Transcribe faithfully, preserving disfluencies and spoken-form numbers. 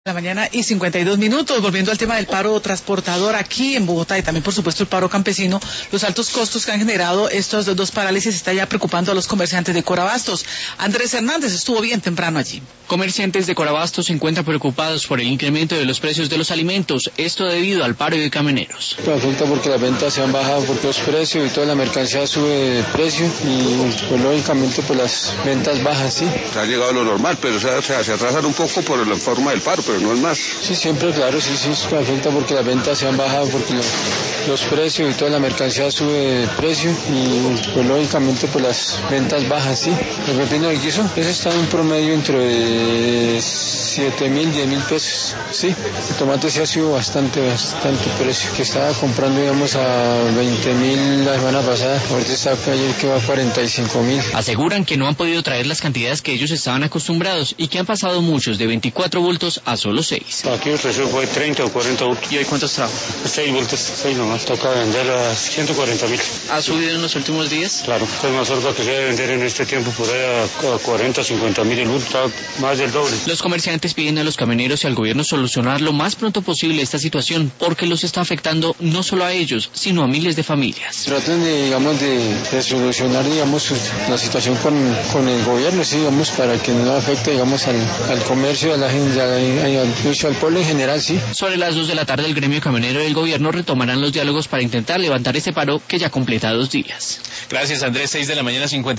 La mañana y cincuenta y dos minutos, volviendo al tema del paro transportador aquí en Bogotá y también por supuesto el paro campesino, los altos costos que han generado estos dos parálisis está ya preocupando a los comerciantes de Corabastos. Andrés Hernández estuvo bien temprano allí. Comerciantes de Corabastos se encuentran preocupados por el incremento de los precios de los alimentos, esto debido al paro de camioneros. Me afecta porque las ventas se han bajado por los precios y toda la mercancía sube de precio y pues lógicamente pues las ventas bajas, sí. Ha llegado lo normal, pero o sea, o sea, se atrasan un poco por la forma del paro, pero no es más. Sí, siempre, claro, sí, sí, me afecta porque las ventas se han bajado, porque los, los precios y toda la mercancía sube de precio y pues lógicamente pues las ventas bajas, sí. El pepino de guiso, ese está en un promedio entre siete mil, diez mil pesos, sí. El tomate sí ha sido bastante, bastante precio, que estaba comprando digamos a veinte mil la semana pasada, ahorita está ayer que va a cuarenta y cinco mil. Aseguran que no han podido traer las cantidades que ellos estaban acostumbrados y que han pasado muchos de veinticuatro bultos a solo seis. Aquí el precio fue treinta o cuarenta bultos. ¿Y hoy cuántos trajo? seis bultos, seis nomás. Toca vender a ciento cuarenta mil. ¿Ha subido en los últimos días? Claro, es más orga que se debe vender en este tiempo por ahí a cuarenta, cincuenta mil el bulto, más del doble. Los comerciantes piden a los camioneros y al gobierno solucionar lo más pronto posible esta situación porque los está afectando no solo a ellos, sino a miles de familias. Traten de, digamos, de, de solucionar, digamos, la situación con, con el gobierno, sí, digamos, para que no afecte, digamos, al, al comercio, a la gente, al, al pueblo en general, sí. Sobre las dos de la tarde el gremio camionero y el gobierno retomarán los diálogos para intentar levantar este paro que ya completa dos días. Gracias, Andrés. seis de la mañana, cincuenta.